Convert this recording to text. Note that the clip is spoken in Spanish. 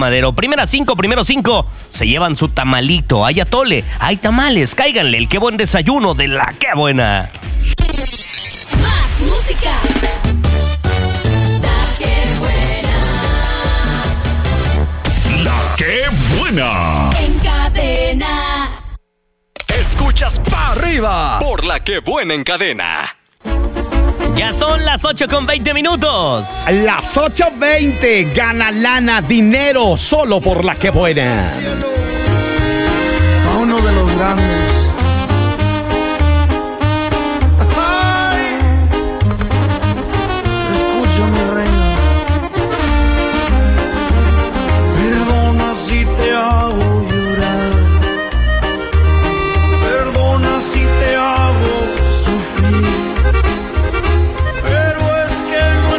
Madero. Primero cinco se llevan su tamalito. Hay atole, hay tamales, cáiganle el qué buen desayuno de la qué buena. Más música. La qué buena. La qué buena. En cadena. Escuchas pa' arriba por la que buena en cadena. Ya son las 8:20. Las 8:20, gana lana, dinero, solo por la que buena. A uno de los grandes.